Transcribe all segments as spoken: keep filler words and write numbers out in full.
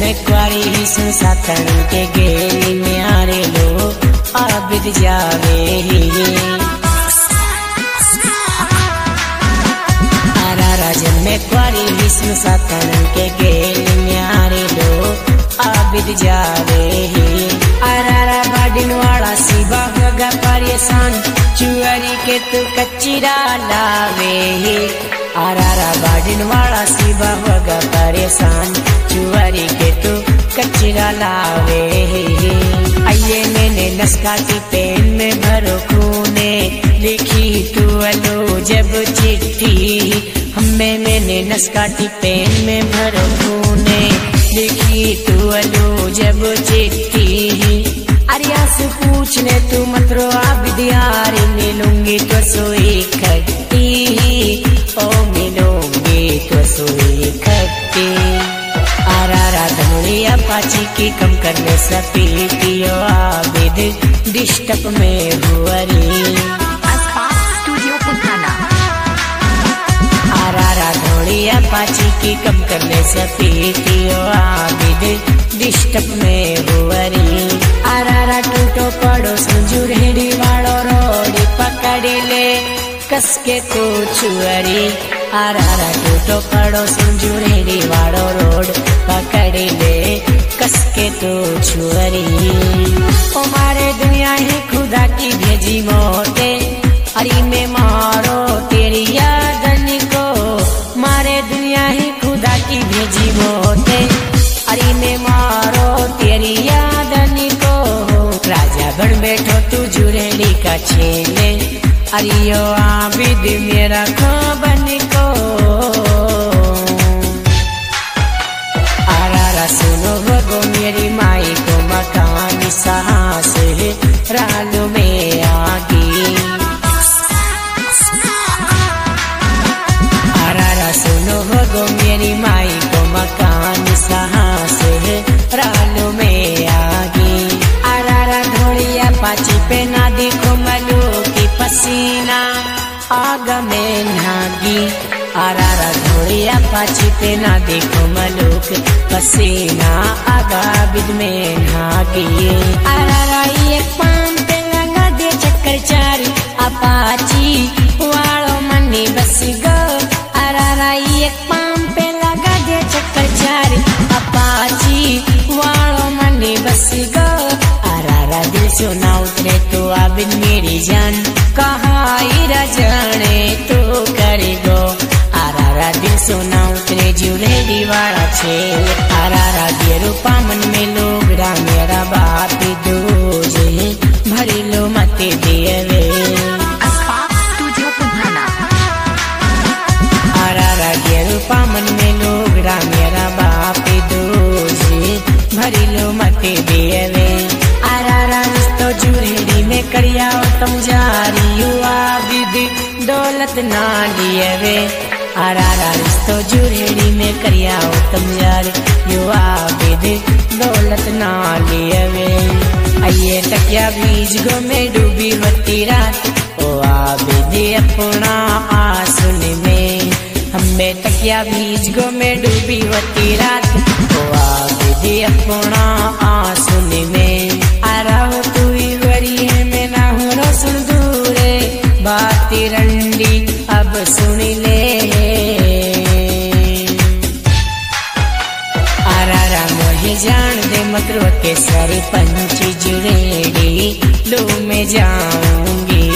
में क्वारी ही सुसातन के गेली में आरे लो आबिद जावे आरा राजन में क्वारी ही सुसातन के गेली में आरे लो आबिद जावे आरा बाडिन वाला सिबा होगा परेशान चुअरी के तू कच्चीरा लावे आरा बाडिन वाला सिबा होगा परेशान चुअरी के तू कच्चीरा लावे आइए मैंने नस्काती पेन में भरो खूने लिखी तू अलो जब चिट्ठी हमें मैंने नस्काती पेन में भरो खूने लिखी तू अलो जब चिट्ठी अरिया से पूछने तू मत रो आबिद यार मिलूंगी तो सोई खट्टी ओ मिलूंगी तो सोई खट्टी आरा धनुरिया पाची की कम करने से पीतियो आबिद डिस्टप में हुआरी स्टूडियो पुराना आरा धनुरिया पाची की कम करने से पीतियो आबिद डिस्टप में हुआरी आरा टूटो पड़ो संजुरेड़ी वालो रोड़ी पकड़ी ले कसके तू छुअरी आरा टूटो पड़ो संजुरेड़ी वालो रोड पकड़ी ले कसके तू छुअरी ओ मारे दुनिया ही खुदा की भेजी मोते अरे में मारो तेरी यादन को मारे दुनिया ही खुदा की भेजी मोते अरे में मारो तेरी यादन को राजा बन बैठो तू जुरेली का छेले अरियो आबिद मेरा खाबन को आरा सुनो भगो मेरी माई को मकान साहस रालू में आगी आरा सुनो भगो मेरी माई को मकान साहस रालू में आगी आरा ढोलिया पाची पे ना देखो मलू की पसीना आग में नागी आरा ढोलिया पाची पे ना देखो मलूक पसीना आगा बिद में नागी आरा एक पान पे लगा दे चक्कर चारी अपाची वालो मनी बस गो आरा एक पान पे लगा दे चक्कर चारी अपाची वालो मनी बस गो आरा दिल सुना उतरे तो आबिद मेरी जान कहाँ इरा जाने तो करे गो आरा दिल सुना उतरे जुरेली वाला छेल आरा दिए रूपा मन में लोग रा मेरा बाप दूजे भरी लो मते दिए वे स्टूडियो पुराना आरा दिए रूपा मन में लोग रा मेरा बाप दूजे भरी लो मते दिए वे आरा तो जुरेली में करिया तुम जारी युवा विधि दौलत ना लिए वे आरा तो जुरेली में करिया तुम जारी युवा विधि दौलत ना लिए वे आइए तकिया बीज गो में डूबी होती रात ओ आबिद अपना आंसुन में हमें तकिया बीज गो में डूबी होती रात ओ आबिद अपना आंसुन में आरा हो तू ही वरी है मैं ना हूँ रो सुन दूरे बाती रंडी अब सुन ले आरा मोहे जान दे मकरो के सारे पंछी जुड़ेड़ी लो में जाऊंगी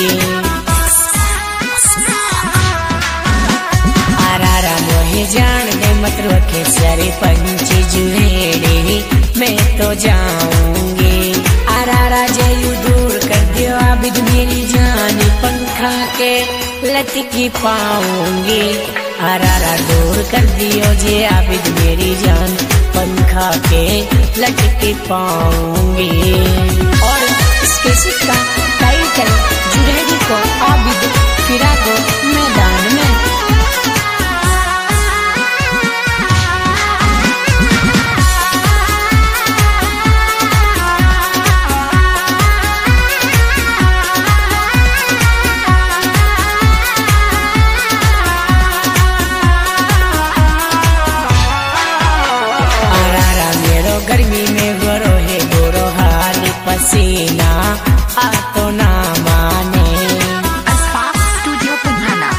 आरा मोहे जान दे मकरो के सारे पंछी जुड़ेड़ी मैं तो जाऊंगी आरा जयू दूर कर दियो आबिद मेरी जान पंखा के लटकी पाऊंगी आरा दूर कर दियो जे आबिद मेरी जान पंखा के लटकी पाऊंगी और इसके सिक्का टाइटल जुड़ेगी को आबिद फिरा दो मैदान में गर्मी में गोरो है गोरो हाली पसीना आ तो ना माने Aspak Studio Pudhana.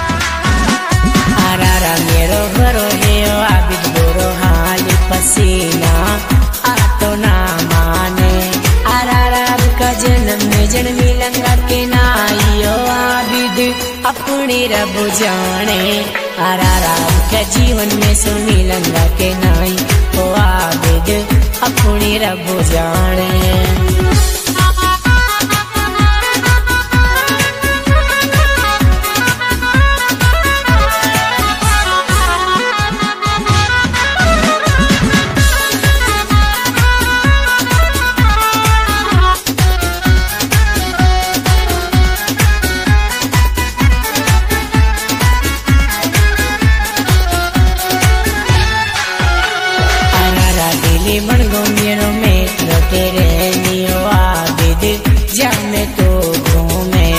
आरारा मेरो गोरो है आबिद गोरो हाली पसीना आ तो ना माने आरारा का जन्म में जन्मी लंगा के नाइयो आबिद अपनी रब जाने आरारा का जीवन में सुनी लंगा के नाई ओ आबिद अपनी रब जाने बणगो मेरो मेट्रो तेरे नियो आबिद जामे तो घूमे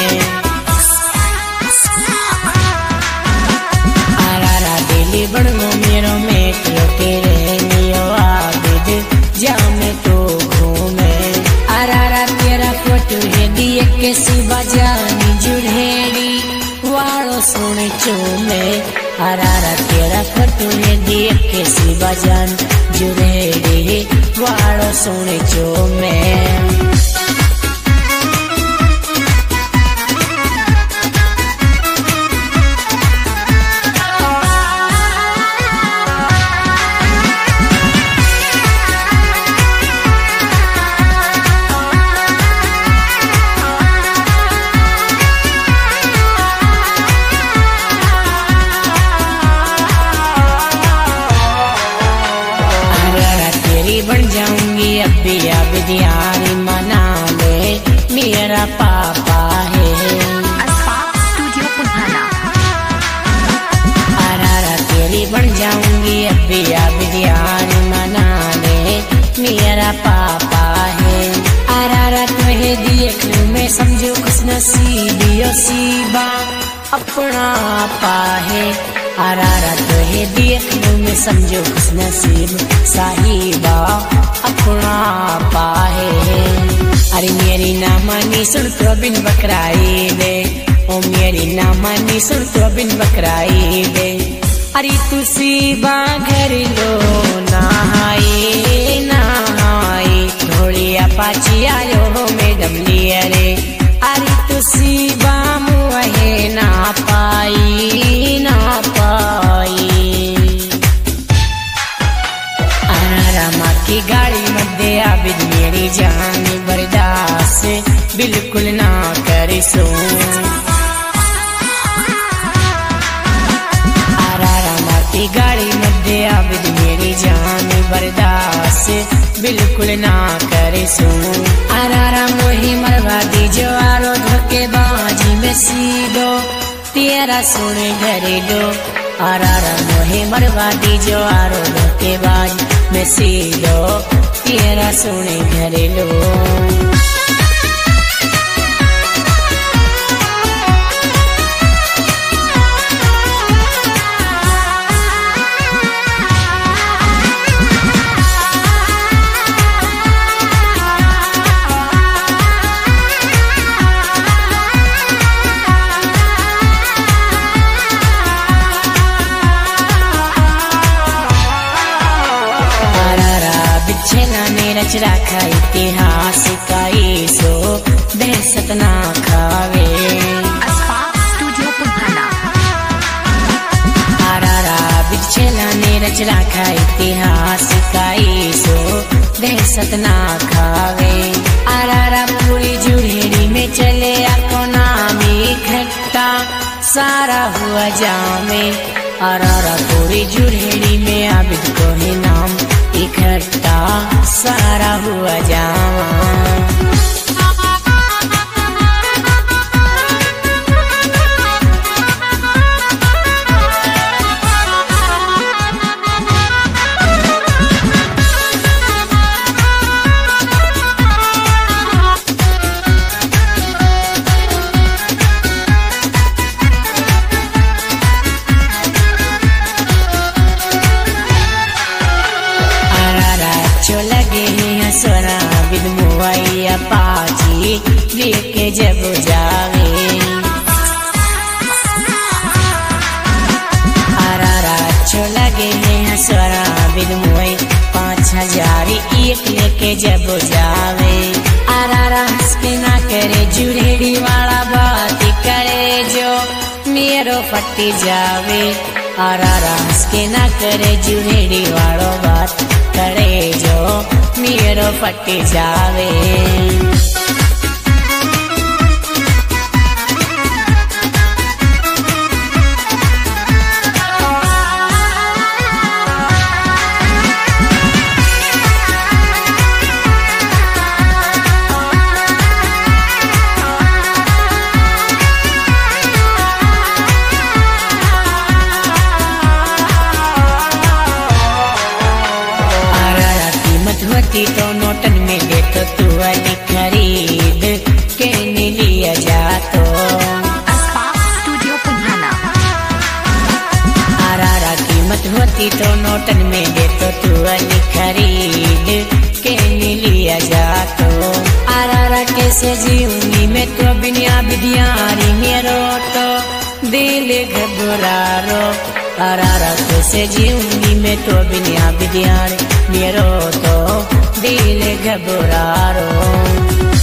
आरारा दिल्ली बणगो मेरो मेट्रो तेरे नियो आबिद जामे तो घूमे आरारा तेरा फोटो है दिए के सिवा जानी जुड़ेड़ी वालो सुने चूमे आरारा तेरा फोटो है दिए के सिवा जान जुड़ेड़ी वालो सुने चूमे बन जाऊंगी अब भी आबिद यारी मना ले मेरा पापा है Aspak Studio Pudhana. आरारा तेरी बन जाऊंगी अब भी आबिद यारी मना ले मेरा पापा है आरारा तुम्हें देख लूं मैं समझो खुश नसीबियो सीबा अपना आपा है आरारा तुहे देख लूं मैं समझो खुश नसीब साहिबा अपना आपा है अरे मेरी ना मानी सुन तो बिन बकराई दे ओ मेरी ना मानी सुन तो बिन बकराई दे अरे तुसी बा घर लो नहाए नहाए ढोलिया पाची आयो हो मैडम लिया रे अरे तुसी बा मुहे ना पाई ना पाई आरामा की गाड़ी मध्ये आबिद मेरी जान बर्दाश्त बिल्कुल ना करे सो आरामा की गाड़ी मध्ये आबिद मेरी जान बर्दाश्त बिल्कुल ना करे सो आरारा मोही मरवा दी जो आरो धोखेबाजी में सीधो तेरा सुने घरे दो आरारा मोहे मरवा दी जो आरो धोखेबाज में सीधो तेरा सुने घरे लो रच रखा इतिहास का सो दहशत ना खावे Aspak Studio Pudhana. आरारा बिछला ने रच रखा इतिहास का सो दहशत ना खावे आरारा पूरी जुड़ेड़ी में चले आको नामी खट्टा सारा हुआ जामे आरारा पूरी जुड़ेड़ी में आबिद को ही नाम इकट्ठा सारा हुआ जावा अच्छो लगे हैं सोना बिन मुआइया पाची लेके जब जावे अरारा अच्छो लगे हैं सोना बिन मुआई पाँच हजार एक लेके जब जावे अरारा हंस के ना करे जुड़ेड़ी वाला बात करे जो मेरो फटी जावे अरारा हंस के ना करे जुड़ेड़ी वालो बात करे जो मेरो फटी जावे होती तो नोटन में दे तो तू वाली खरीद के लिया जा तो अस्पाक स्टूडियो पुधाना अरारा कीमत होती तो नोटन में दे तो तू वाली खरीद के लिया जा तो अरारा कैसे जीऊंगी मैं तो बिना बिदियारी मेरो तो दिल घबरा रो अरारा कैसे जीऊंगी मैं तो बिना बिदियारी मेरो तो दिल घबरा रो।